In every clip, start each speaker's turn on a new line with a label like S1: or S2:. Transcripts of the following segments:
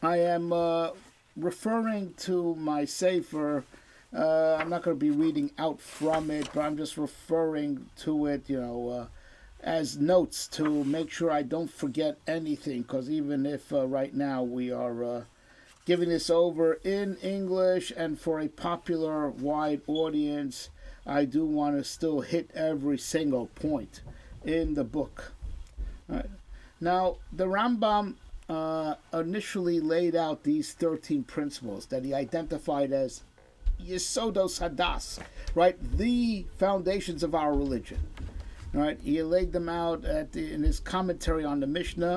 S1: I am referring to my Sefer. I'm not going to be reading out from it, but I'm just referring to it, as notes to make sure I don't forget anything. Because even if right now we are giving this over in English and for a popular wide audience, I do want to still hit every single point in the book. All right. Now, the Rambam initially laid out these 13 principles that he identified as Yesodos Hadas, right? The foundations of our religion. Right? He laid them out in his commentary on the Mishnah.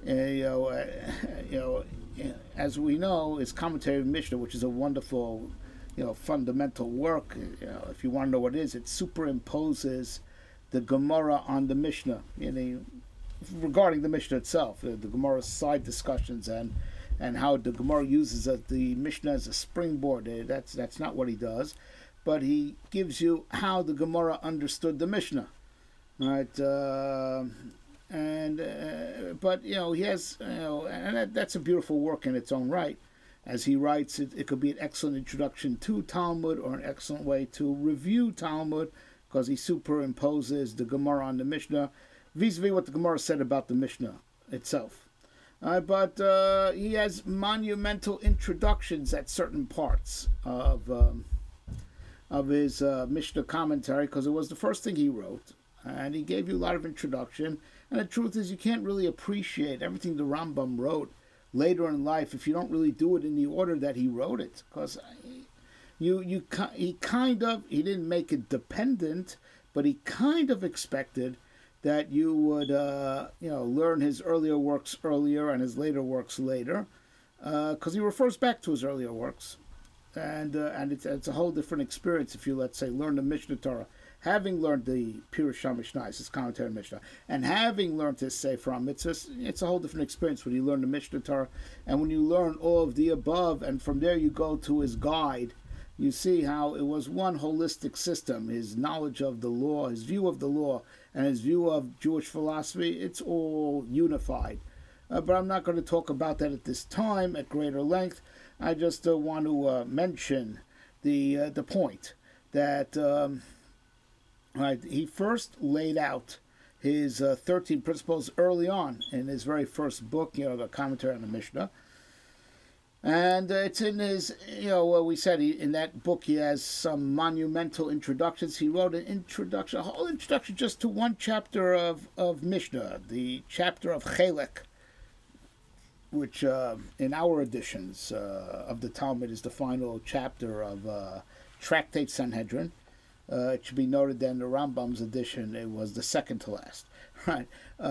S1: As we know, his commentary on Mishnah, which is a wonderful, fundamental work. If you want to know what it is, it superimposes the Gemara on the Mishnah. Regarding the Mishnah itself, the Gemara's side discussions and how the Gemara uses the Mishnah as a springboard. That's not what he does, but he gives you how the Gemara understood the Mishnah, right? But he has, and that's a beautiful work in its own right. As he writes, it could be an excellent introduction to Talmud or an excellent way to review Talmud because he superimposes the Gemara on the Mishnah, vis-a-vis what the Gemara said about the Mishnah itself. But he has monumental introductions at certain parts of his Mishnah commentary because it was the first thing he wrote, and he gave you a lot of introduction. And the truth is, you can't really appreciate everything the Rambam wrote later in life if you don't really do it in the order that he wrote it, because he didn't make it dependent, but he kind of expected that you would, learn his earlier works earlier and his later works later, because he refers back to his earlier works, and it's a whole different experience if you, let's say, learn the Mishnah Torah, having learned the Pirush HaMishnah, his commentary on Mishnah, and having learned his Sefer HaMitzvos, it's a whole different experience when you learn the Mishnah Torah, and when you learn all of the above, and from there you go to his guide. You see how it was one holistic system. His knowledge of the law, his view of the law, and his view of Jewish philosophy, it's all unified. But I'm not going to talk about that at this time at greater length. I just want to mention the point that he first laid out his 13 principles early on in his very first book, the commentary on the Mishnah. And it's in his, we said in that book he has some monumental introductions. He wrote a whole introduction just to one chapter of Mishnah, the chapter of Chelek, which in our editions of the Talmud is the final chapter of Tractate Sanhedrin. It should be noted that in the Rambam's edition it was the second to last. Right.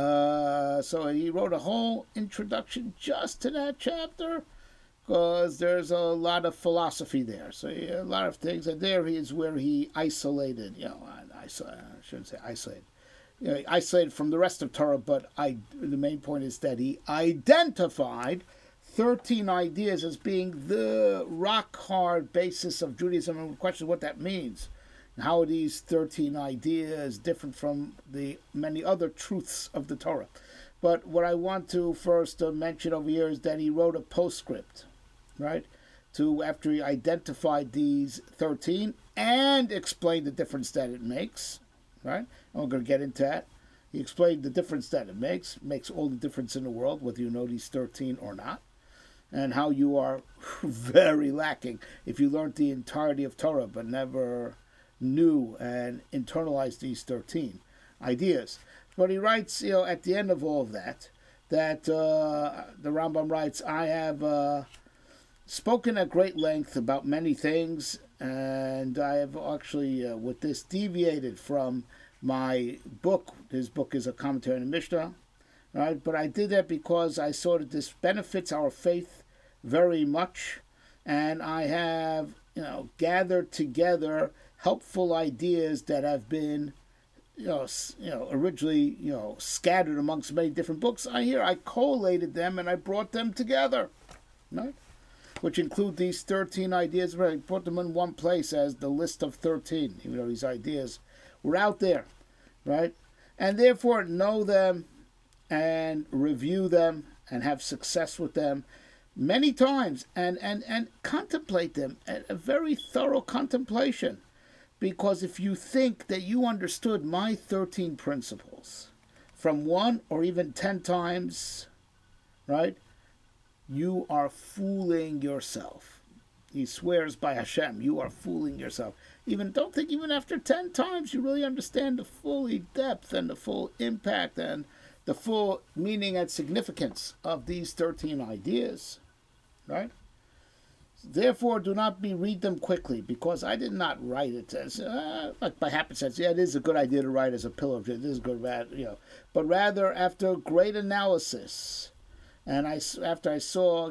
S1: So he wrote a whole introduction just to that chapter, because there's a lot of philosophy there. So a lot of things. And there is where he isolated, I shouldn't say isolated. He isolated from the rest of Torah, but the main point is that he identified 13 ideas as being the rock-hard basis of Judaism, and the question is what that means. How are these 13 ideas different from the many other truths of the Torah? But what I want to first mention over here is that he wrote a postscript, right, after he identified these 13 and explained the difference that it makes, right? And we're going to get into that. He explained the difference that it makes all the difference in the world, whether you know these 13 or not, and how you are very lacking if you learned the entirety of Torah but never knew and internalized these 13 ideas. But he writes, at the end of all of that the Rambam writes, I have spoken at great length about many things, and I have actually, with this, deviated from my book. His book is a commentary on the Mishnah, right? But I did that because I saw that this benefits our faith very much, and I have, gathered together helpful ideas that have been, originally, scattered amongst many different books. I collated them and I brought them together, right? Which include these 13 ideas. I put them in one place as the list of 13, even though these ideas were out there, right? And therefore know them and review them and have success with them. many times and contemplate them, a very thorough contemplation. Because if you think that you understood my 13 principles from 1 or even 10 times, right, you are fooling yourself. He swears by Hashem, you are fooling yourself. Don't think even after 10 times you really understand the full depth and the full impact and the full meaning and significance of these 13 ideas, right? Therefore, do not read them quickly, because I did not write it as like by happenstance. Yeah, it is a good idea to write as a pillar of truth. This is good, but rather after great analysis, and after I saw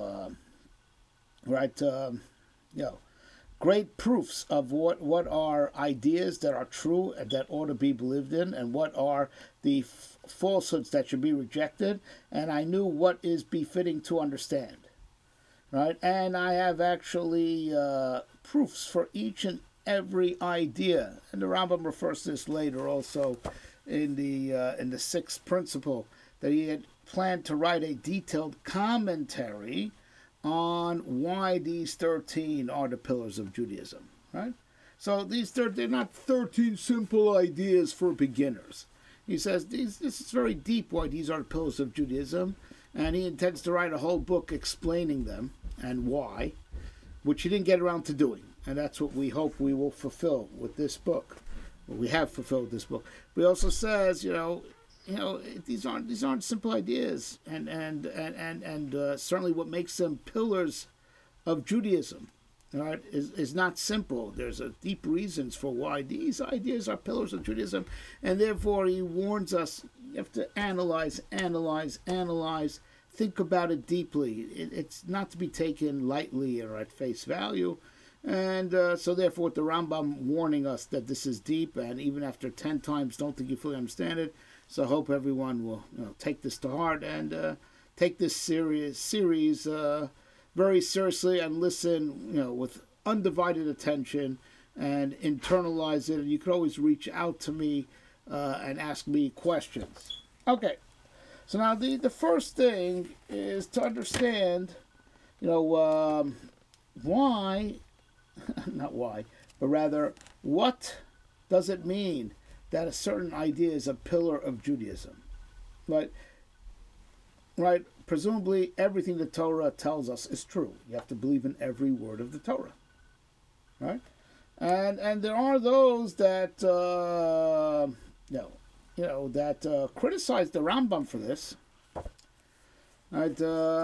S1: great proofs of what are ideas that are true and that ought to be believed in, and what are the falsehoods that should be rejected, and I knew what is befitting to understand. Right, and I have actually proofs for each and every idea, and the Rambam refers to this later also in the sixth principle, that he had planned to write a detailed commentary on why these 13 are the pillars of Judaism. Right, so they're not 13 simple ideas for beginners. He says this is very deep why these are the pillars of Judaism, and he intends to write a whole book explaining them and why, which he didn't get around to doing. And that's what we hope we will fulfill with this book. Well, we have fulfilled this book. But he also says, these aren't simple ideas, and certainly what makes them pillars of Judaism, right, is not simple. There's a deep reasons for why these ideas are pillars of Judaism, and therefore he warns us, you have to analyze, think about it deeply. It's not to be taken lightly or at face value. And so therefore, with the Rambam warning us that this is deep, and even after 10 times, don't think you fully understand it. So I hope everyone will take this to heart and take this series very seriously, and listen with undivided attention and internalize it. And you can always reach out to me and ask me questions. Okay. So now the first thing is to understand, why, not why, but rather what does it mean that a certain idea is a pillar of Judaism, right? Right? Presumably everything the Torah tells us is true. You have to believe in every word of the Torah, right? And there are those that criticize the Rambam for this. Right?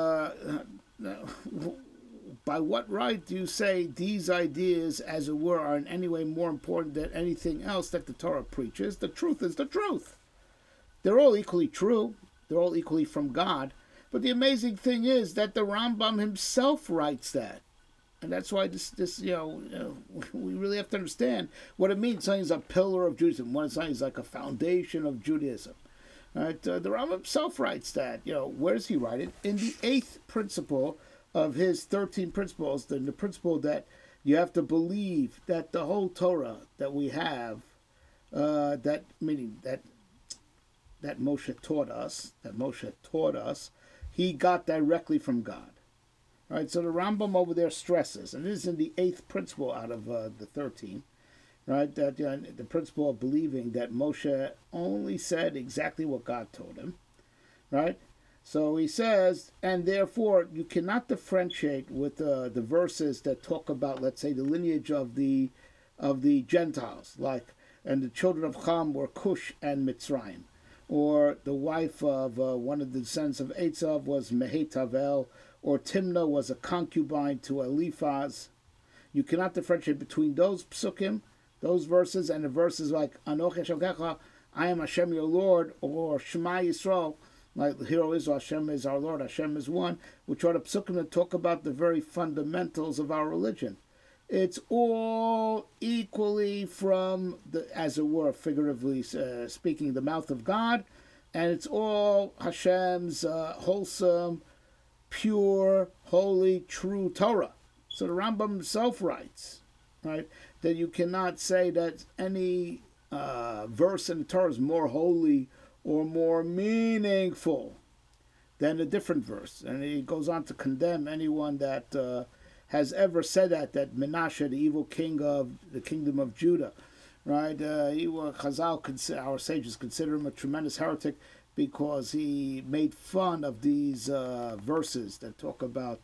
S1: By what right do you say these ideas, as it were, are in any way more important than anything else that the Torah preaches? The truth is the truth. They're all equally true. They're all equally from God. But the amazing thing is that the Rambam himself writes that. And that's why we really have to understand what it means. Something is a pillar of Judaism. Something is like a foundation of Judaism. Right? The Rambam himself writes that. Where does he write it? In the 8th principle of his 13 principles, the principle that you have to believe that the whole Torah that we have, that Moshe taught us, he got directly from God. Right, so the Rambam over there stresses, and this is in the 8th principle out of the 13, right, that the principle of believing that Moshe only said exactly what God told him, right? So he says, and therefore you cannot differentiate with the verses that talk about, let's say, the lineage of the Gentiles, like, and the children of Ham were Cush and Mitzrayim, or the wife of one of the descendants of Eitzav was Mehetavel, or Timnah was a concubine to Eliphaz. You cannot differentiate between those psukim, those verses, and the verses like Anoch Eshelkecha, I am Hashem your Lord, or Shema Yisrael, like Hero Israel, Hashem is our Lord, Hashem is one, which are the psukim that talk about the very fundamentals of our religion. It's all equally from, as it were, figuratively speaking, the mouth of God, and it's all Hashem's wholesome, pure, holy, true Torah. So the Rambam himself writes, right, that you cannot say that any verse in the Torah is more holy or more meaningful Then a different verse, and he goes on to condemn anyone that has ever said that Menashe, the evil king of the kingdom of Judah, right? Chazal, our sages, consider him a tremendous heretic because he made fun of these verses that talk about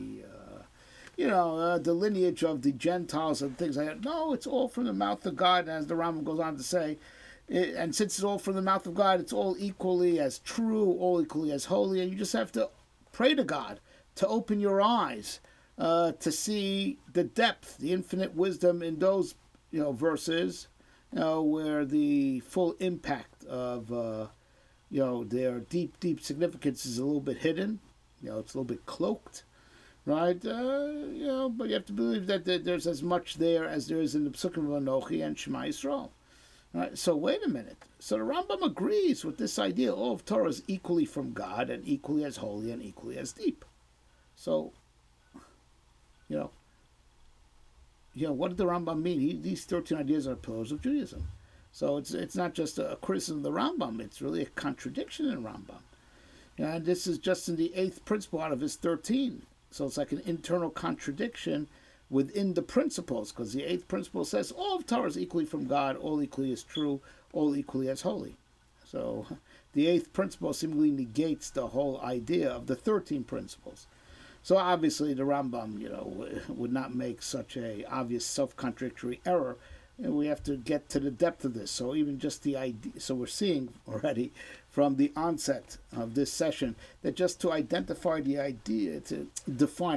S1: the lineage of the Gentiles and things like that. No, it's all from the mouth of God, as the Rambam goes on to say. And since it's all from the mouth of God, it's all equally as true, all equally as holy, and you just have to pray to God to open your eyes to see the depth, the infinite wisdom in those verses, where the full impact of their deep significance is a little bit hidden. It's a little bit cloaked, right? But you have to believe that there's as much there as there is in the Psukim of Anochi and Shema Yisrael. Right, so wait a minute. So the Rambam agrees with this idea. All of Torah is equally from God and equally as holy and equally as deep. So, what did the Rambam mean? These 13 ideas are pillars of Judaism. So it's not just a criticism of the Rambam. It's really a contradiction in Rambam. And this is just in the 8th principle out of his 13. So it's like an internal contradiction within the principles, because the 8th principle says all of Torah is equally from God, all equally is true, all equally as holy. So the 8th principle seemingly negates the whole idea of the 13 principles. So obviously the Rambam, would not make such a obvious self-contradictory error. And we have to get to the depth of this. So even just the idea, so we're seeing already from the onset of this session that just to identify the idea, to define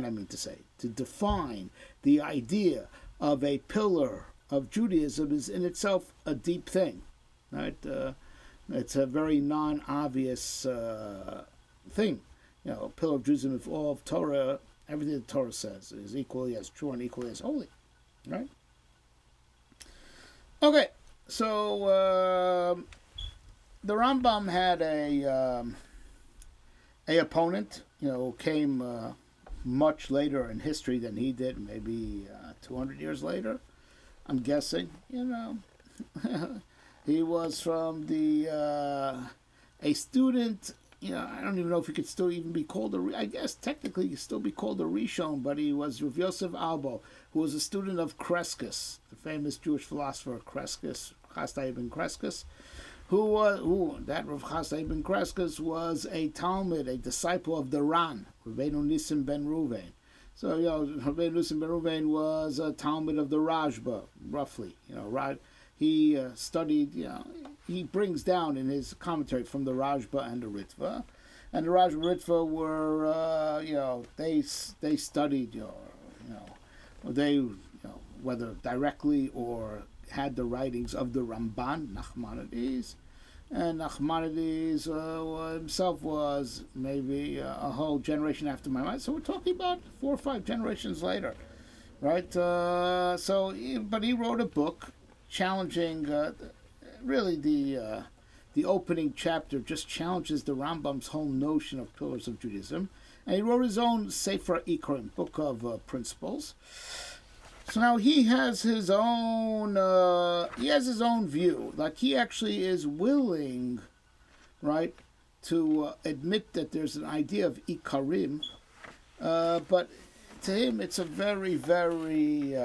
S1: the idea of a pillar of Judaism is in itself a deep thing, right? It's a very non-obvious thing. A pillar of Judaism, if all of Torah, everything the Torah says is equally as true and equally as holy, right? Okay, so the Rambam had a opponent, came much later in history than he did, maybe 200 years later, I'm guessing. He was from a student. I don't even know if he could still even be called I guess technically he could still be called a Rishon, but he was Rav Yosef Albo, who was a student of Crescus, the famous Jewish philosopher Crescus, Chasdai ben Crescus, that Rav Chasdai ben Crescus was a Talmud, a disciple of the Ran, Rabbeinu Nissim ben Ruvain. So, Rabbeinu Nissim ben Ruvain was a Talmud of the Rashba, roughly. He studied, he brings down in his commentary from the Rashba and the Ritva. And the Rashba and Ritva were, they studied, whether directly or had the writings of the Ramban, Nachmanides. And Nachmanides himself was maybe a whole generation after my mind. So we're talking about 4 or 5 generations later, right? But he wrote a book challenging, really the opening chapter just challenges the Rambam's whole notion of pillars of Judaism. And he wrote his own Sefer Ikrim, book of principles. So now he has his own view. Like he actually is willing, right, to admit that there's an idea of Ikarim, but to him it's a very, very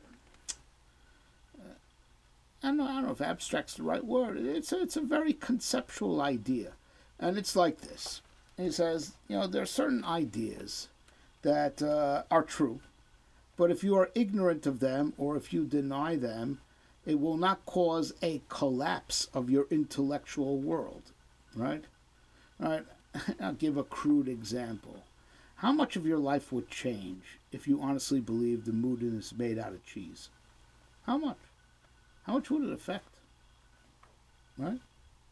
S1: I don't know if abstract's the right word. It's a very conceptual idea, and it's like this. He says, there are certain ideas that are true, but if you are ignorant of them or if you deny them, it will not cause a collapse of your intellectual world, right? All right. I'll give a crude example. How much of your life would change if you honestly believed the moon is made out of cheese? How much? How much would it affect? Right?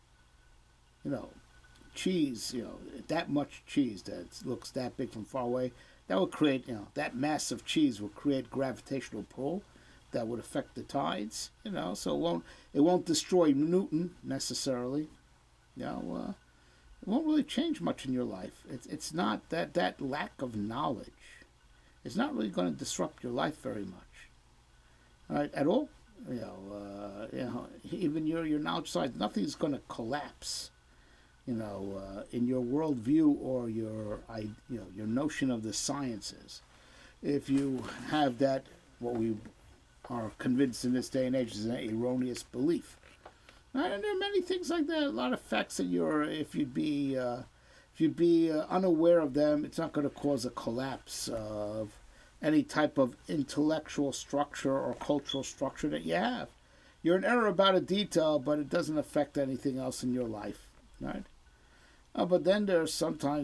S1: Cheese, that much cheese that looks that big from far away, that would create, that mass of cheese will create gravitational pull that would affect the tides, so it won't destroy Newton necessarily. It won't really change much in your life. It's not that lack of knowledge. It's not really going to disrupt your life very much, right? At all. Even your knowledge side, nothing's going to collapse, in your worldview or your notion of the sciences, if you have that, what we are convinced in this day and age is an erroneous belief. And there are many things like that. A lot of facts that if you'd be unaware of them, it's not going to cause a collapse of any type of intellectual structure or cultural structure that you have. You're in error about a detail, but it doesn't affect anything else in your life, right? But then there's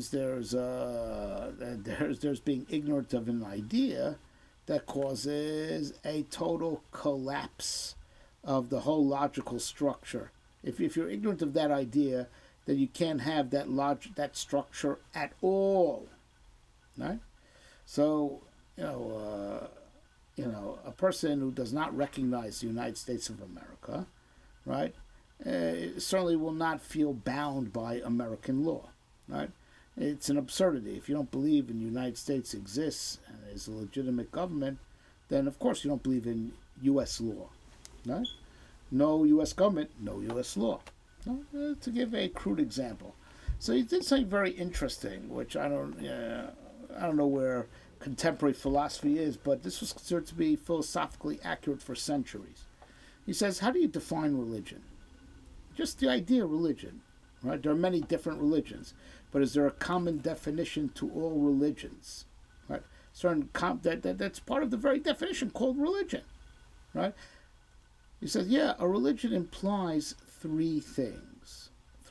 S1: being ignorant of an idea that causes a total collapse of the whole logical structure. If you're ignorant of that idea, then you can't have that structure at all, right? So, a person who does not recognize the United States of America, right, certainly will not feel bound by American law, right? It's an absurdity. If you don't believe in the United States exists and is a legitimate government, then of course you don't believe in U.S. law, right? No U.S. government, no U.S. law. To give a crude example. So he did something very interesting, which I don't know where contemporary philosophy is, but this was considered to be philosophically accurate for centuries. He says, how do you define religion? Just the idea of religion, right? There are many different religions, but is there a common definition to all religions, right? That's part of the very definition called religion, right? He says, yeah, a religion implies three things,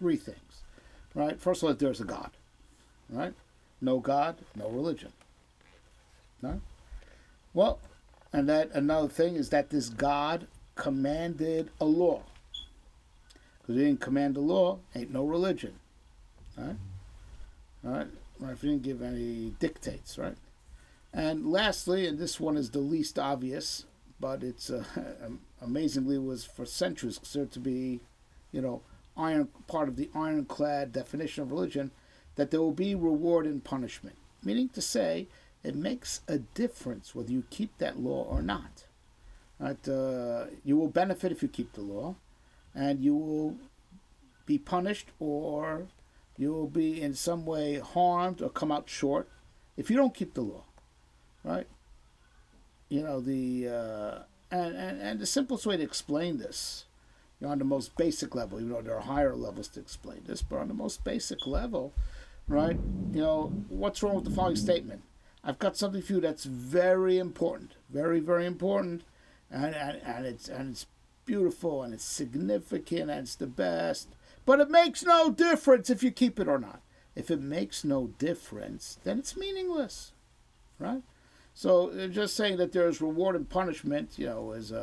S1: right? First of all, there's a God, right? No God, no religion, right? Well, and that another thing is that this God commanded a law. Because he didn't command a law, ain't no religion, right? Right? If he didn't give any dictates, right? And lastly, and this one is the least obvious, but it's amazingly was for centuries considered to be, part of the ironclad definition of religion, that there will be reward and punishment. Meaning to say, it makes a difference whether you keep that law or not. Right? You will benefit if you keep the law, and you will be punished or you will be in some way harmed or come out short if you don't keep the law, right? And the simplest way to explain this, on the most basic level, even though there are higher levels to explain this, but on the most basic level, right? What's wrong with the following statement? I've got something for you that's very important, very, very important, and it's beautiful and it's significant and it's the best, but it makes no difference if you keep it or not. If it makes no difference, then it's meaningless, right? So just saying that there's reward and punishment, is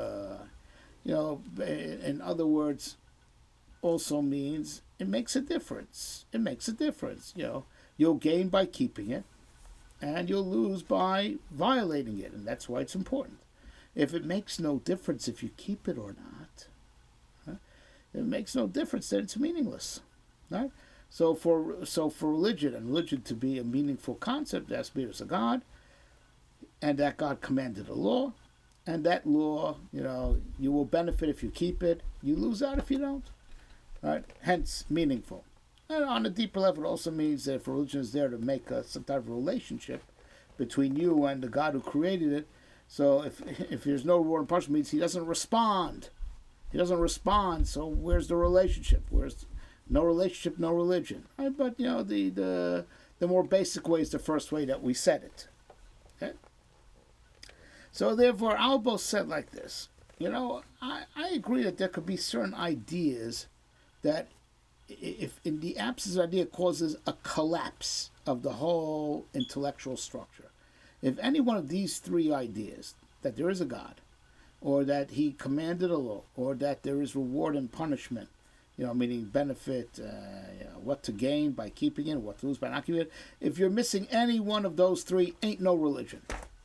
S1: in other words, also means it makes a difference. It makes a difference. You'll gain by keeping it, and you'll lose by violating it, and that's why it's important. If it makes no difference if you keep it or not, right? It makes no difference, then it's meaningless, right? So for religion, and religion to be a meaningful concept, there has to be there's a God, and that God commanded a law, and that law, you will benefit if you keep it, you lose out if you don't, right? Hence, meaningful. And on a deeper level, it also means that if religion is there to make some type of relationship between you and the God who created it, so if there's no reward and punishment, means he doesn't respond. He doesn't respond, so where's the relationship? Where's no relationship, no religion? Right? But, the more basic way is the first way that we said it. Okay? So therefore, Albo said like this. I agree that there could be certain ideas that, if in the absence of idea, causes a collapse of the whole intellectual structure. If any one of these three ideas, that there is a God, or that he commanded a law, or that there is reward and punishment, meaning benefit, what to gain by keeping it, what to lose by not keeping it, if you're missing any one of those three, ain't no religion.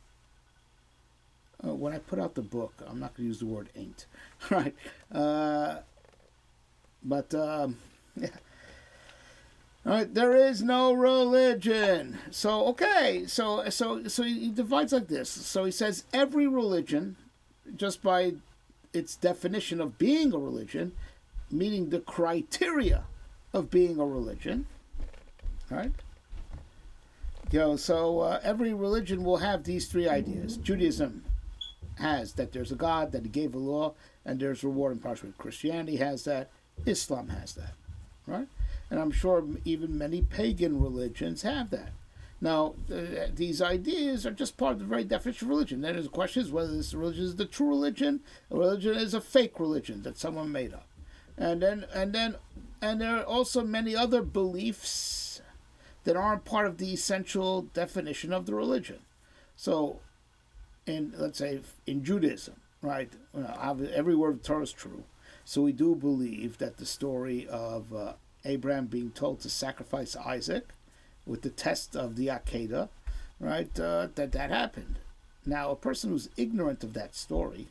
S1: When I put out the book, I'm not going to use the word ain't, right? Yeah. All right, there is no religion. So, okay, so he divides like this. So he says every religion, just by its definition of being a religion, meaning the criteria of being a religion, right? So every religion will have these three ideas. Judaism has that there's a God, that he gave a law, and there's reward and punishment. Christianity has that. Islam has that, right? And I'm sure even many pagan religions have that. Now, these ideas are just part of the very definition of religion. Then there's a question is whether this religion is the true religion, or religion is a fake religion that someone made up. And there are also many other beliefs that aren't part of the essential definition of the religion. So, let's say in Judaism, right? Every word of the Torah is true. So we do believe that the story of Abraham being told to sacrifice Isaac with the test of the Akedah, right? That happened. Now, a person who's ignorant of that story,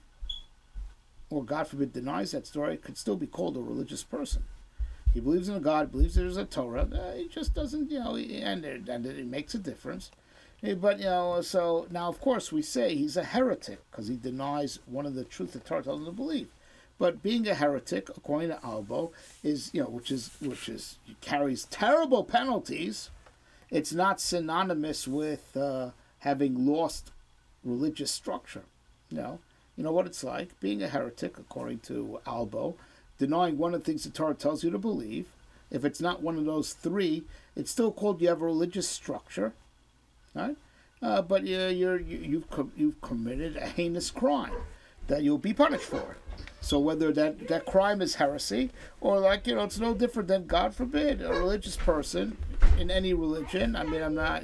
S1: or God forbid denies that story, could still be called a religious person. He believes in a God, believes there's a Torah. He just doesn't, and it makes a difference. But, so now, of course, we say he's a heretic because he denies one of the truth the Torah tells him to believe. But being a heretic, according to Albo, is, which carries terrible penalties. It's not synonymous with having lost religious structure. You know what it's like? Being a heretic, according to Albo, denying one of the things the Torah tells you to believe. If it's not one of those three, it's still called you have a religious structure, right? But you've committed a heinous crime that you'll be punished for. So whether that crime is heresy or it's no different than, God forbid, a religious person in any religion. I mean, I'm not,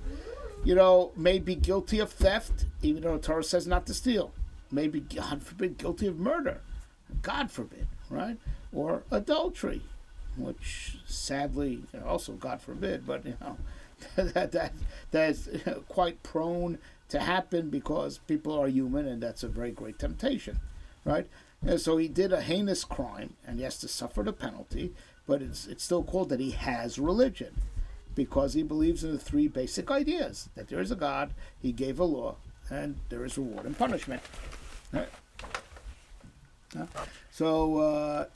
S1: may be guilty of theft, even though the Torah says not to steal. May be, God forbid, guilty of murder. God forbid, right? Or adultery, which sadly, also God forbid, but that's quite prone to happen because people are human, and that's a very great temptation, right? And so he did a heinous crime, and he has to suffer the penalty, but it's still called that he has religion, because he believes in the three basic ideas: that there is a God, he gave a law, and there is reward and punishment. Right? So,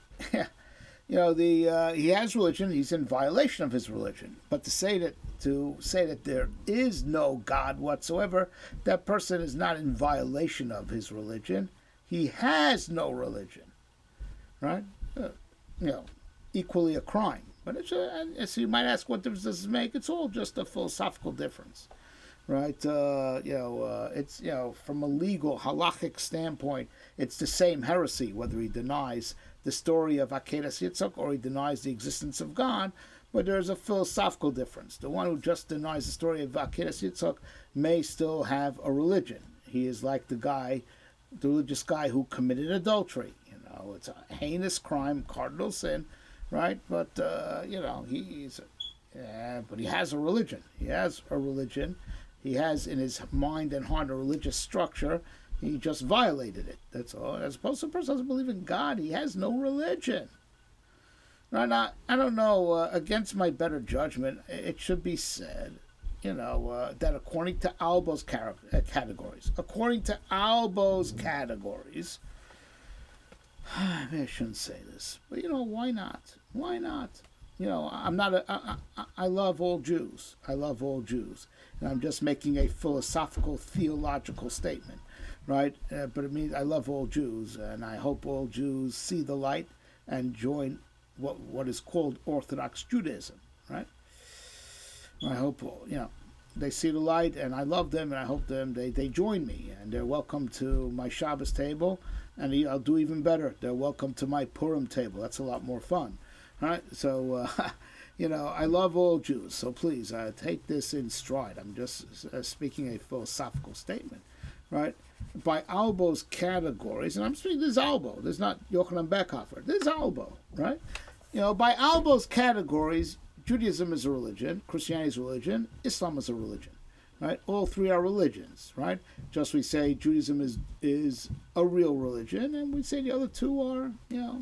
S1: he has religion. He's in violation of his religion. But to say that there is no God whatsoever, that person is not in violation of his religion. He has no religion, right? Equally a crime. But so you might ask, what difference does it make? It's all just a philosophical difference, right? It's from a legal halachic standpoint, it's the same heresy whether he denies the story of Akedas Yitzchak or he denies the existence of God. But there's a philosophical difference. The one who just denies the story of Akedas Yitzchak may still have a religion. He is like the religious guy who committed adultery. It's a heinous crime, cardinal sin, right? But but he has a religion. He has a religion. He has in his mind and heart a religious structure. He just violated it. That's all. As opposed to a person who doesn't believe in God, he has no religion. Now, I don't know. Against my better judgment, it should be said, that according to Albo's categories, maybe I shouldn't say this, but why not? Why not? I love all Jews. I love all Jews, and I'm just making a philosophical, theological statement, right? But it means I love all Jews, and I hope all Jews see the light and join what is called Orthodox Judaism, right? I hope they see the light, and I love them, and I hope they join me, and they're welcome to my Shabbos table, and I'll do even better. They're welcome to my Purim table. That's a lot more fun, right? So, I love all Jews. So please take this in stride. I'm just speaking a philosophical statement, right? By Albo's categories, and I'm speaking this Albo. This is not Yochanan Beckhofer. This is Albo, right? By Albo's categories, Judaism is a religion, Christianity is a religion, Islam is a religion, right? All three are religions, right? Just we say Judaism is a real religion, and we say the other two are,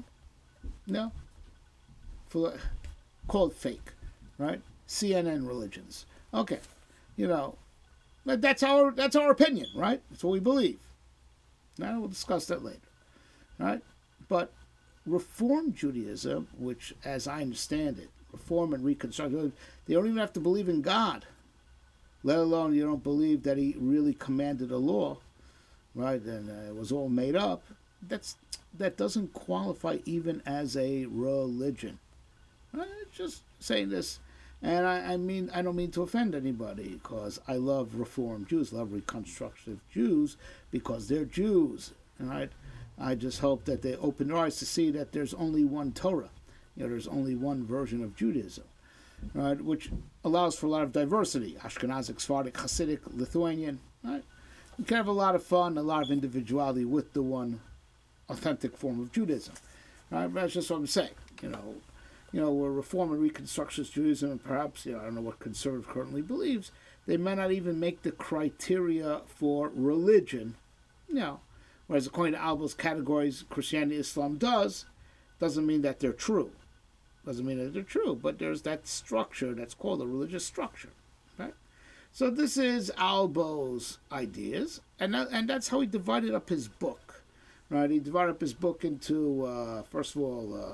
S1: called fake, right? CNN religions. Okay, that's our opinion, right? That's what we believe. Now we'll discuss that later, right? But Reform Judaism, which, as I understand it, reform and reconstruction. They don't even have to believe in God, let alone you don't believe that he really commanded a law, right? And it was all made up. That doesn't qualify even as a religion. I'm just saying this, and I mean I don't mean to offend anybody, because I love Reform Jews, love reconstructive Jews, because they're Jews, right? I just hope that they open their eyes to see that there's only one Torah. There's only one version of Judaism, right? Which allows for a lot of diversity. Ashkenazic, Sephardic, Hasidic, Lithuanian, right? You can have a lot of fun, a lot of individuality with the one authentic form of Judaism, right? But that's just what I'm saying. Where Reform and Reconstructionist Judaism, and perhaps, I don't know what conservative currently believes, they may not even make the criteria for religion, whereas according to Alba's categories, Christianity, Islam doesn't mean that they're true. Doesn't mean that they're true, but there's that structure that's called a religious structure, right? So this is Albo's ideas, and that's how he divided up his book, right? He divided up his book into, first of all,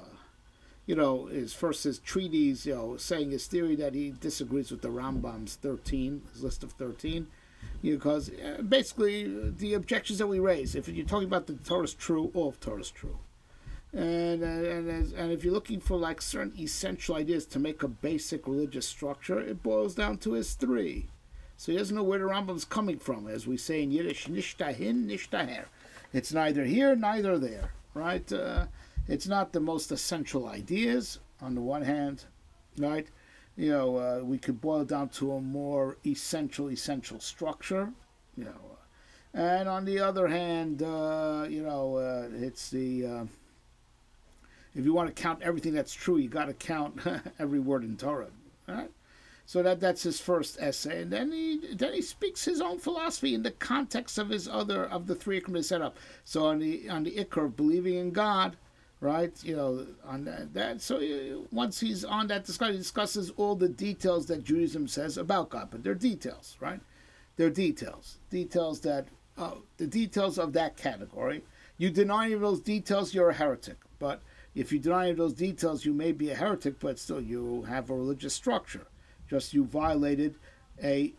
S1: his treatise, saying his theory that he disagrees with the Rambam's 13, his list of 13, because basically the objections that we raise, if you're talking about the Torah's true, all of Torah's true. And if you're looking for like certain essential ideas to make a basic religious structure, it boils down to his 3. So he doesn't know where the Rambam's coming from. As we say in Yiddish, nishtahin, nishtaher. It's neither here, neither there, right? It's not the most essential ideas, on the one hand, right? We could boil it down to a more essential structure, And on the other hand, it's the... if you want to count everything that's true, you got to count every word in Torah, right? So that's his first essay, and then he speaks his own philosophy in the context of of the 3 Ikrim they set up. So on the Ikr of believing in God, right? On that. So once he's on that discussion, he discusses all the details that Judaism says about God, but they're details, right? They're details that the details of that category. You deny any of those details, you're a heretic. But if you deny any of those details, you may be a heretic, but still you have a religious structure. Just you violated a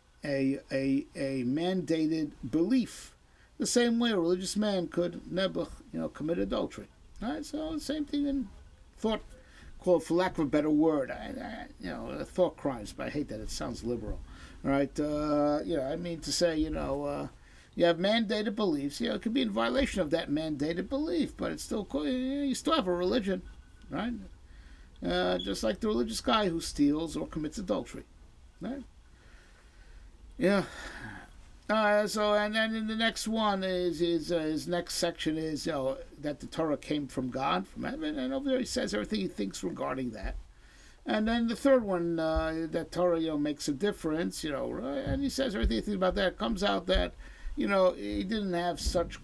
S1: mandated belief. The same way a religious man could commit adultery. All right, so same thing in thought, called, for lack of a better word, thought crimes. But I hate that; it sounds liberal. All right, I mean to say, you have mandated beliefs. It could be in violation of that mandated belief, but it's still you still have a religion, right? Just like the religious guy who steals or commits adultery, right? Yeah. So and then in the next one is his next section is that the Torah came from God, from heaven, and over there he says everything he thinks regarding that. And then the third one, that Torah makes a difference, and he says everything he thinks about that. It comes out that he didn't have such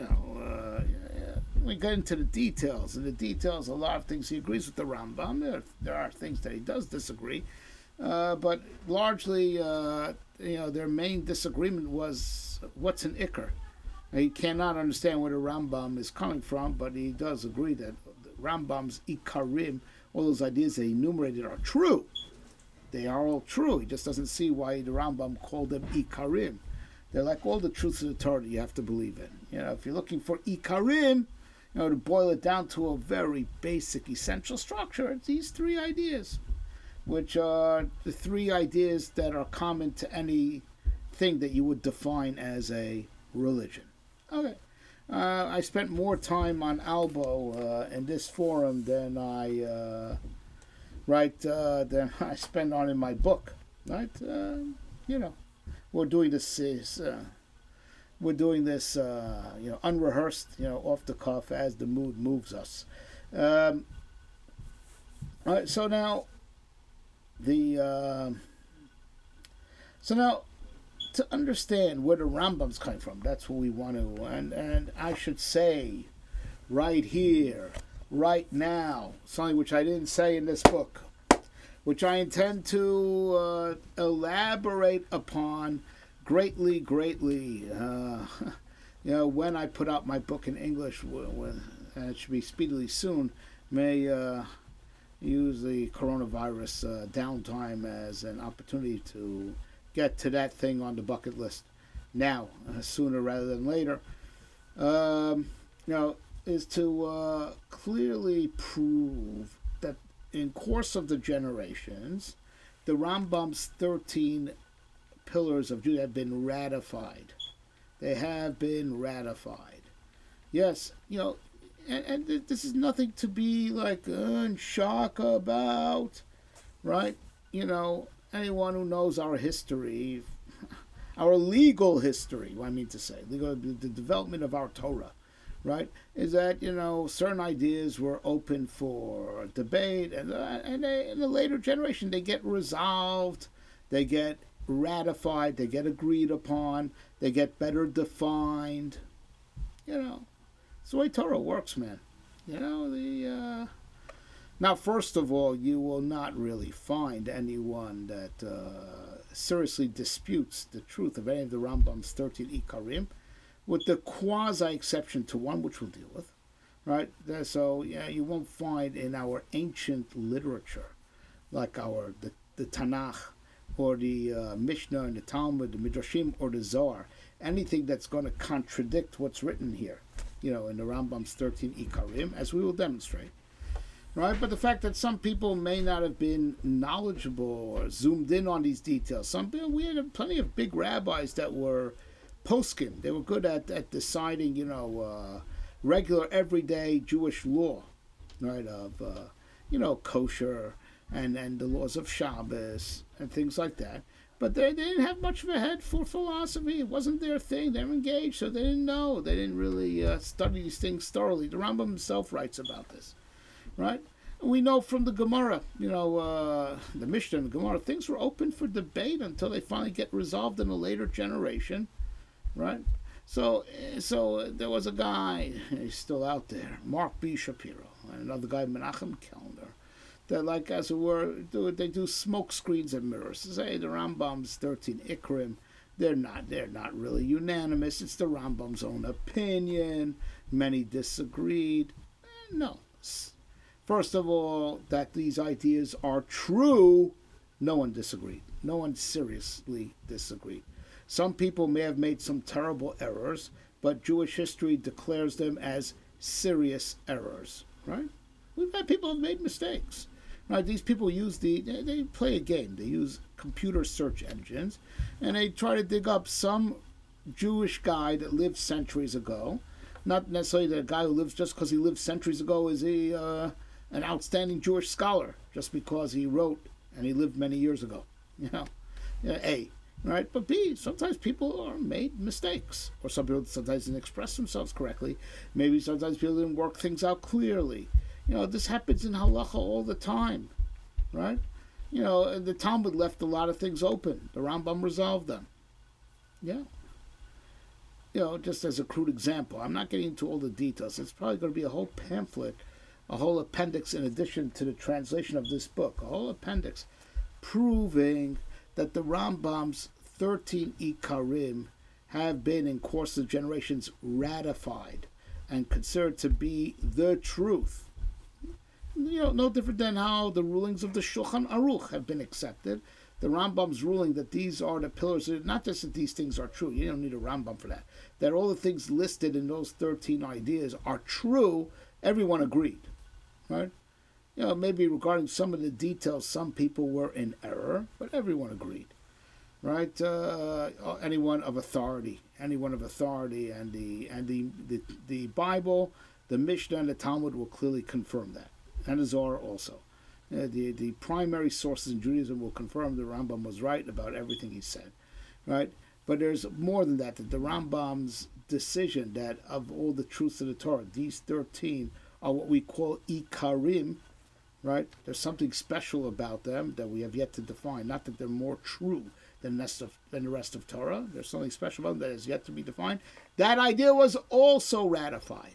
S1: we get into the details. In the details, a lot of things he agrees with the Rambam. There are things that he does disagree, but largely, their main disagreement was what's an Iker. He cannot understand where the Rambam is coming from, but he does agree that the Rambam's Ikarim, all those ideas that he enumerated, are true. They are all true. He just doesn't see why the Rambam called them Ikarim. They're like all the truths of the Torah that you have to believe in. If you're looking for Ikarim, to boil it down to a very basic, essential structure, it's these 3 ideas, which are the 3 ideas that are common to anything that you would define as a religion. Okay. I spent more time on Albo in this forum than I spend on in my book, right? We're doing this unrehearsed, off the cuff as the mood moves us. All right, so now to understand where the Rambam's coming from, that's what we want to, and I should say, right here, right now, something which I didn't say in this book, which I intend to elaborate upon greatly, when I put out my book in English, and it should be speedily soon, may use the coronavirus downtime as an opportunity to get to that thing on the bucket list now, sooner rather than later. Is to clearly prove that in course of the generations, the Rambam's 13 pillars of Judaism have been ratified. They have been ratified. Yes, and this is nothing to be like in shock about, right? Anyone who knows our history, our legal history, I mean to say, the development of our Torah, right, is that, certain ideas were open for debate, and in the later generation, they get resolved, they get ratified, they get agreed upon, they get better defined. It's the way Torah works, man. Now, first of all, you will not really find anyone that seriously disputes the truth of any of the Rambam's 13 Ikarim, with the quasi-exception to one, which we'll deal with, right? So, you won't find in our ancient literature, like the Tanakh, or the Mishnah and the Talmud, the Midrashim, or the Zohar, anything that's going to contradict what's written here, in the Rambam's 13 Ikarim, as we will demonstrate. Right? But the fact that some people may not have been knowledgeable or zoomed in on these details. We had plenty of big rabbis that were poskim. They were good at deciding, regular, everyday Jewish law, right? Of, kosher and the laws of Shabbos and things like that. But they didn't have much of a head for philosophy. It wasn't their thing. They were engaged, so they didn't know. They didn't really study these things thoroughly. The Rambam himself writes about this, right? We know from the Gemara, the Mishnah and the Gemara, things were open for debate until they finally get resolved in a later generation, right? So there was a guy, he's still out there, Mark B. Shapiro, and another guy, Menachem Kellner, that, like, as it were, they do smoke screens and mirrors. They say the Rambam's 13 Ikrim, they're not really unanimous. It's the Rambam's own opinion. Many disagreed. No. First of all, that these ideas are true, no one disagreed. No one seriously disagreed. Some people may have made some terrible errors, but Jewish history declares them as serious errors, right? We've had people who have made mistakes. Right? These people they play a game. They use computer search engines, and they try to dig up some Jewish guy that lived centuries ago. Not necessarily the guy who lives just because he lived centuries ago is he an outstanding Jewish scholar, just because he wrote and he lived many years ago. A, right? But B, sometimes people are made mistakes, or some people sometimes didn't express themselves correctly. Maybe sometimes people didn't work things out clearly. This happens in halacha all the time, right? The Talmud left a lot of things open. The Rambam resolved them. Yeah. Just as a crude example. I'm not getting into all the details. It's probably going to be a whole pamphlet, a whole appendix in addition to the translation of this book, a whole appendix proving that the Rambam's 13 Ikarim have been, in course of generations, ratified and considered to be the truth. No different than how the rulings of the Shulchan Aruch have been accepted. The Rambam's ruling that these are the pillars, not just that these things are true, you don't need a Rambam for that, that all the things listed in those 13 ideas are true, everyone agreed, right? Maybe regarding some of the details, some people were in error, but everyone agreed, right? Anyone of authority, and the Bible, the Mishnah, and the Talmud will clearly confirm that. And the Zohar also. The primary sources in Judaism will confirm the Rambam was right about everything he said, right? But there's more than that. That the Rambam's decision that of all the truths of the Torah, these 13 are what we call Ikarim, right? There's something special about them that we have yet to define. Not that they're more true than the rest of Torah. There's something special about them that is yet to be defined. That idea was also ratified.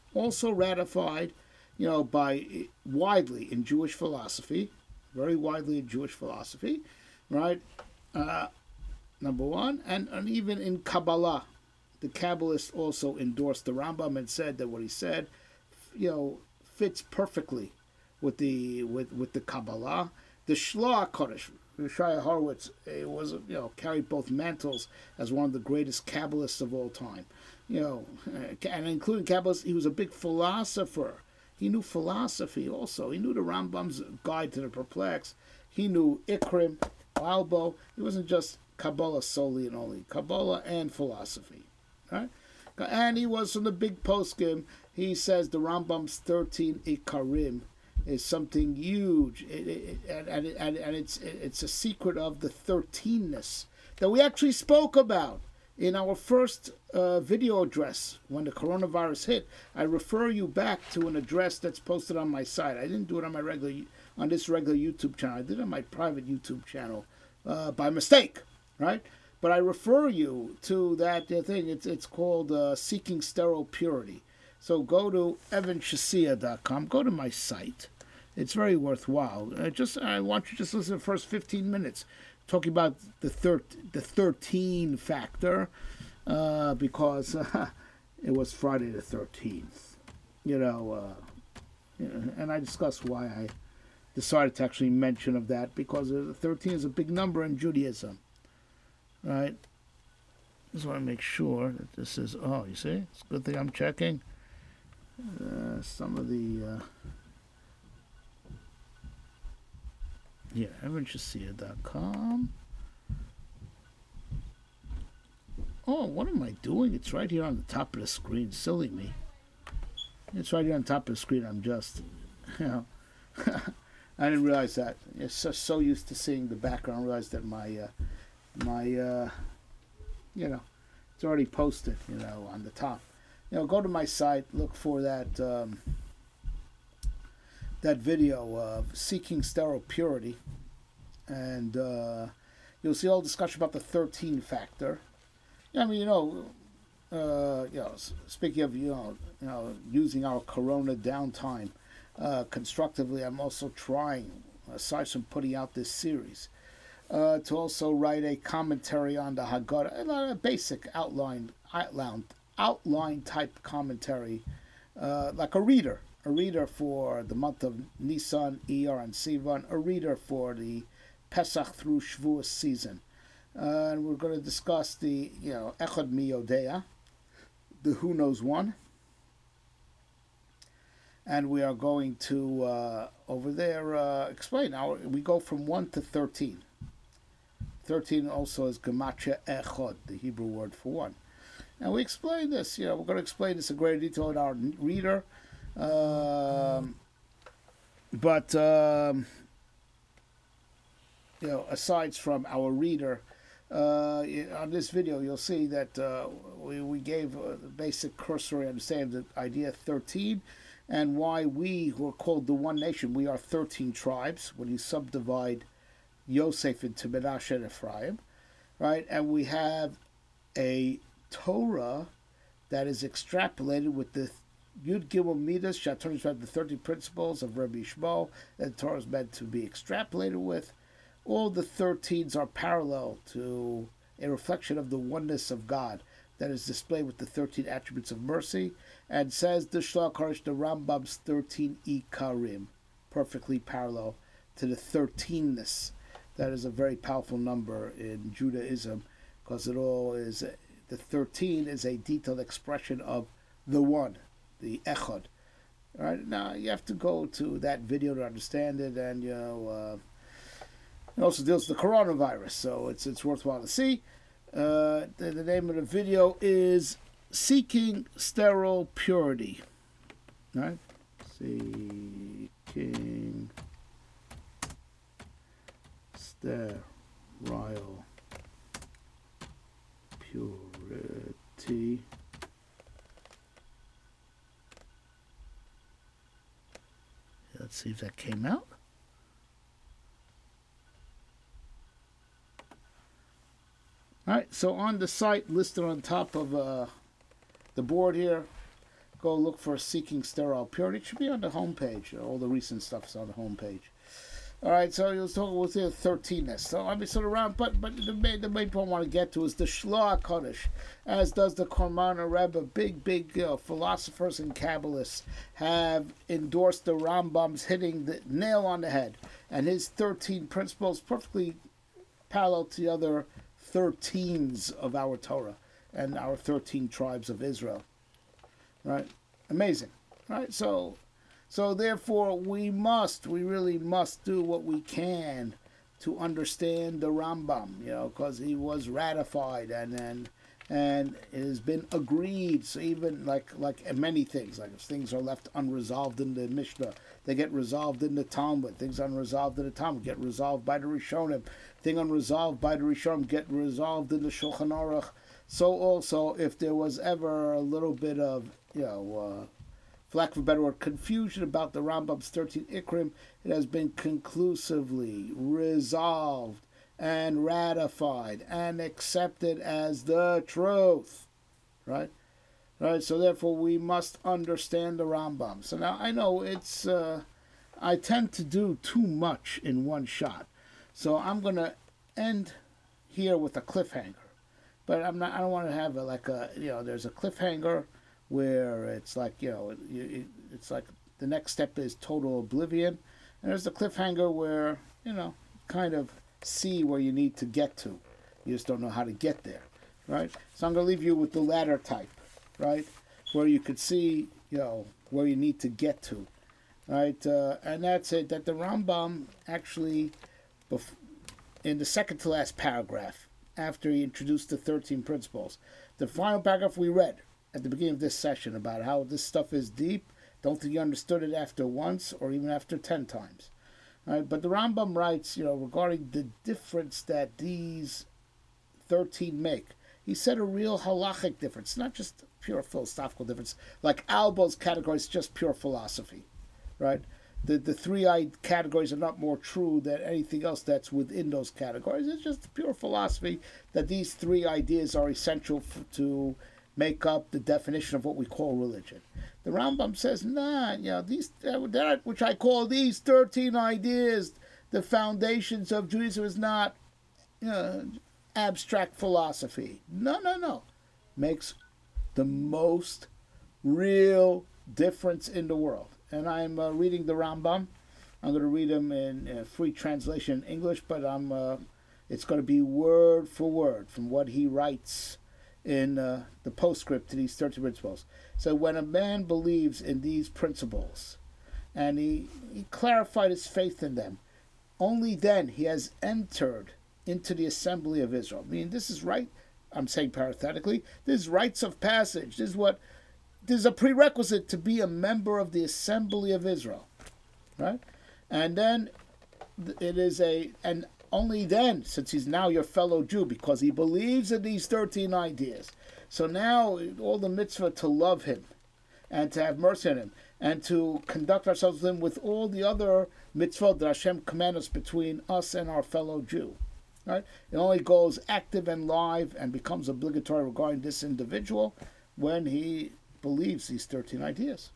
S1: By widely in Jewish philosophy, very widely in Jewish philosophy, right? Number one, and even in Kabbalah, the Kabbalists also endorsed the Rambam and said that what he said, fits perfectly with the Kabbalah. The Shloah Kodesh, Shaya Horowitz, was carried both mantles as one of the greatest Kabbalists of all time. And including Kabbalists, he was a big philosopher. He knew philosophy also. He knew the Rambam's Guide to the Perplexed. He knew Ikrim, Albo. He wasn't just Kabbalah solely and only. Kabbalah and philosophy. Right? And he was from the big poskim. He says the Rambam's 13 Ikarim is something huge. And it's a secret of the 13ness that we actually spoke about in our first video address when the coronavirus hit. I refer you back to an address that's posted on my site. I didn't do it on this regular YouTube channel. I did it on my private YouTube channel by mistake, right? But I refer you to that thing. It's called Seeking Sterile Purity. So go to evanshasiya.com. Go to my site. It's very worthwhile. I want you to just listen to the first 15 minutes. Talking about the 13 factor, because it was Friday the 13th, and I discussed why I decided to actually mention of that, because the 13 is a big number in Judaism, right? Just want to make sure that this is. Oh, you see, it's a good thing I'm checking some of the. Yeah, evanshasiya.com. Oh, what am I doing? It's right here on the top of the screen. Silly me. It's right here on top of the screen. I'm just, I didn't realize that. It's so used to seeing the background. I realized that it's already posted, on the top. Go to my site, look for that video of Seeking Sterile Purity, and you'll see all discussion about the 13 factor. Speaking of using our Corona downtime constructively, I'm also trying, aside from putting out this series, to also write a commentary on the Haggadah, a basic outline type commentary, like a reader for the month of Nisan, Iyar, and Sivan, a reader for the Pesach through Shavuos season. And we're going to discuss the, Echad Mi Yodea, the Who Knows One. And we are going to, over there, explain. We go from 1 to 13. 13 also is Gematria Echad, the Hebrew word for one. And we explain this, we're going to explain this in greater detail in our reader. Aside from our reader, on this video, you'll see that we gave a basic cursory understanding of the idea 13 and why we, who are called the One Nation, we are 13 tribes when you subdivide Yosef into Menashe and Ephraim, right? And we have a Torah that is extrapolated with the Yud Gimel Midas, Shatorah is the 30 principles of Rabbi Shmuel that the Torah is meant to be extrapolated with. All the 13s are parallel to a reflection of the oneness of God that is displayed with the 13 attributes of mercy, and says the Shloach Kodesh, the Rambam's 13 Ikarim, perfectly parallel to the 13ness. That is a very powerful number in Judaism, because it all is, the 13 is a detailed expression of the one, the Echad. All right, now you have to go to that video to understand it, and it also deals with the coronavirus, so it's worthwhile to see. The name of the video is Seeking Sterile Purity. All right? Seeking Sterile Purity. Let's see if that came out. All right, so on the site listed on top of the board here, go look for Seeking Sterile Purity. It should be on the homepage. All the recent stuff is on the homepage. All right, so he was talking with the 13ness. So I mean, so around, but the main point I want to get to is the Shloah Kodesh, as does the Kormana Rebbe. Big philosophers and Kabbalists have endorsed the Rambam's hitting the nail on the head, and his 13 principles perfectly parallel to the other 13s of our Torah and our 13 tribes of Israel. Right, amazing. Right, so therefore, we really must do what we can to understand the Rambam, because he was ratified and it has been agreed. So even like many things, like if things are left unresolved in the Mishnah, they get resolved in the Talmud. Things unresolved in the Talmud get resolved by the Rishonim. Thing unresolved by the Rishonim get resolved in the Shulchan Aruch. So also, if there was ever a little bit of, for lack of a better word, confusion about the Rambam's 13 Ikrim, it has been conclusively resolved and ratified and accepted as the truth. Right? Right? So therefore we must understand the Rambam. So now I know it's, I tend to do too much in one shot. So I'm going to end here with a cliffhanger. But I don't want to have there's a cliffhanger where it's like, it's like the next step is total oblivion. And there's the cliffhanger where, kind of see where you need to get to. You just don't know how to get there, right? So I'm going to leave you with the latter type, right? Where you could see, where you need to get to, right? And that's it, that the Rambam actually, in the second to last paragraph, after he introduced the 13 principles, the final paragraph we read at the beginning of this session about how this stuff is deep. Don't think you understood it after once or even after 10 times. All right, but the Rambam writes, regarding the difference that these 13 make. He said a real halachic difference, not just pure philosophical difference. Like Albo's category is just pure philosophy, right? The three categories are not more true than anything else that's within those categories. It's just pure philosophy that these three ideas are essential to make up the definition of what we call religion. The Rambam says, these that which I call these 13 ideas, the foundations of Judaism, is not abstract philosophy. No. Makes the most real difference in the world. And I'm reading the Rambam. I'm going to read him in free translation in English, but it's going to be word for word from what he writes in the postscript to these 13 principles. So when a man believes in these principles, and he clarified his faith in them, only then he has entered into the assembly of Israel. I mean, this is right. I'm saying parenthetically, this is rites of passage. This is a prerequisite to be a member of the assembly of Israel, right? And then and only then, since he's now your fellow Jew, because he believes in these 13 ideas. So now all the mitzvah to love him and to have mercy on him and to conduct ourselves with him with all the other mitzvot that Hashem commands us between us and our fellow Jew. Right? It only goes active and live and becomes obligatory regarding this individual when he believes these 13 ideas.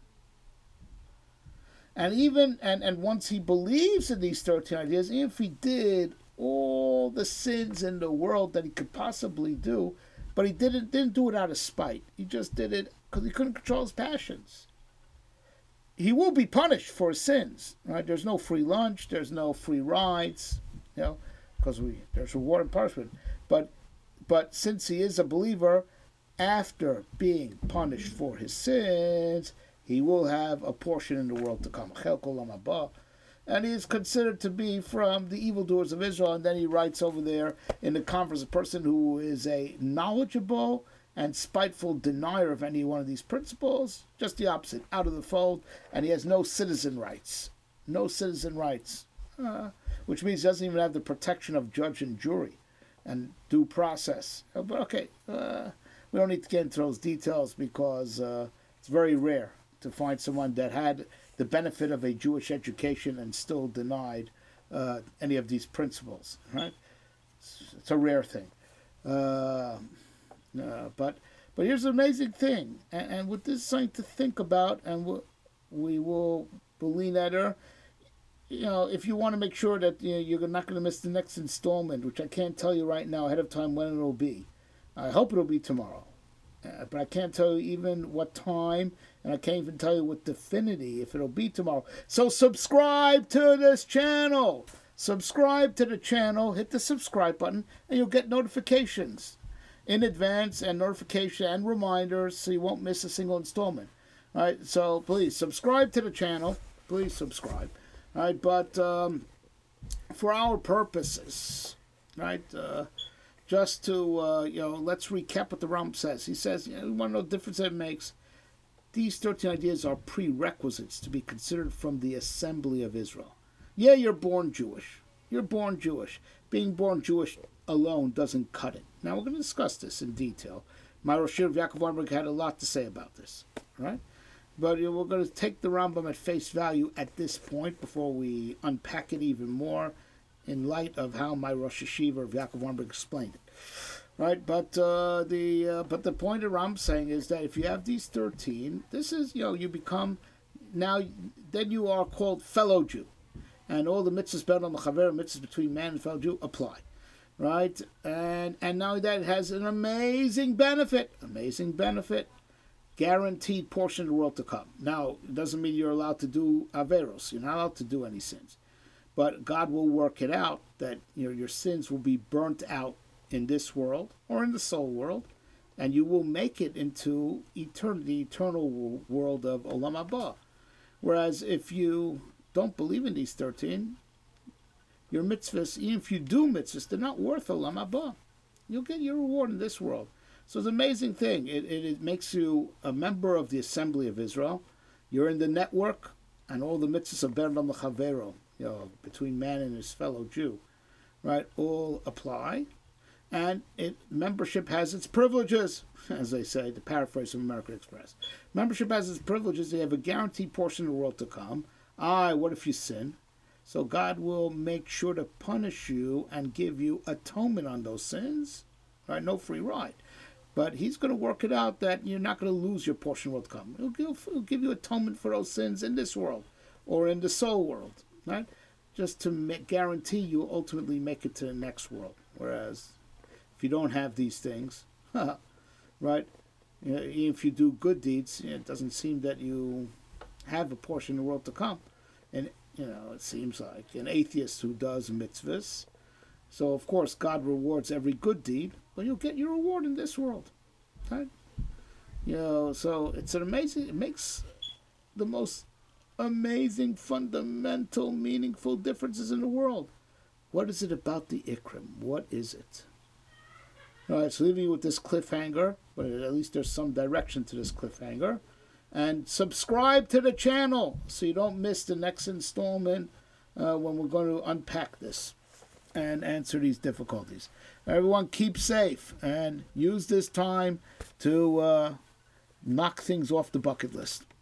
S1: And even and once he believes in these 13 ideas, even if he did all the sins in the world that he could possibly do, but he didn't do it out of spite. He just did it because he couldn't control his passions. He will be punished for his sins. Right? There's no free lunch. There's no free rides. Because there's reward and punishment. But since he is a believer, after being punished for his sins, he will have a portion in the world to come. And he is considered to be from the evildoers of Israel. And then he writes over there in the conference, a person who is a knowledgeable and spiteful denier of any one of these principles, just the opposite, out of the fold, and he has no citizen rights. No citizen rights. Which means he doesn't even have the protection of judge and jury and due process. But okay, we don't need to get into those details because it's very rare to find someone that had the benefit of a Jewish education and still denied any of these principles. Right? It's a rare thing. But here's the amazing thing, and with this something to think about, and we will lean at her. if you want to make sure that you're not going to miss the next installment, which I can't tell you right now ahead of time when it'll be. I hope it'll be tomorrow. But I can't tell you even what time, and I can't even tell you with definity if it'll be tomorrow. So subscribe to this channel. Subscribe to the channel. Hit the subscribe button, and you'll get notifications in advance and notification and reminders so you won't miss a single installment. All right, so please subscribe to the channel. Please subscribe. All right, but for our purposes, right, just to, let's recap what the Rambam says. He says, you want to know the difference that it makes? These 13 ideas are prerequisites to be considered from the assembly of Israel. Yeah, you're born Jewish. You're born Jewish. Being born Jewish alone doesn't cut it. Now, we're going to discuss this in detail. My Rosh Yeshiva Yaakov Weinberg had a lot to say about this, right? But we're going to take the Rambam at face value at this point before we unpack it even more in light of how my Rosh Yeshiva of Yaakov Weinberg explained it. Right? But the point of Rambam saying is that if you have these 13, this is, you become, now, then you are called fellow Jew. And all the mitzvahs ben l'chaver, mitzvahs between man and fellow Jew apply. Right? And now that it has an amazing benefit. Guaranteed portion of the world to come. Now, it doesn't mean you're allowed to do averos. You're not allowed to do any sins. But God will work it out that your sins will be burnt out in this world or in the soul world, and you will make it into the eternal world of Olam Haba. Whereas if you don't believe in these 13, your mitzvahs, even if you do mitzvahs, they're not worth Olam Haba. You'll get your reward in this world. So it's an amazing thing. It makes you a member of the assembly of Israel. You're in the network, and all the mitzvahs of Ben Adam L'Chavero, between man and his fellow Jew, right, all apply. And membership has its privileges, as they say, to paraphrase from American Express. Membership has its privileges. They have a guaranteed portion of the world to come. What if you sin? So God will make sure to punish you and give you atonement on those sins. Right? No free ride. But he's going to work it out that you're not going to lose your portion of the world to come. He'll give you atonement for those sins in this world or in the soul world. Right? Just to guarantee you ultimately make it to the next world. Whereas if you don't have these things, right, if you do good deeds, it doesn't seem that you have a portion of the world to come. And, it seems like an atheist who does mitzvahs. So, of course, God rewards every good deed, but you'll get your reward in this world. Right? So it's it makes the most amazing, fundamental, meaningful differences in the world. What is it about the Ikrim? What is it? All right, so leaving you with this cliffhanger, but at least there's some direction to this cliffhanger. And subscribe to the channel so you don't miss the next installment when we're going to unpack this and answer these difficulties. Everyone, keep safe and use this time to knock things off the bucket list.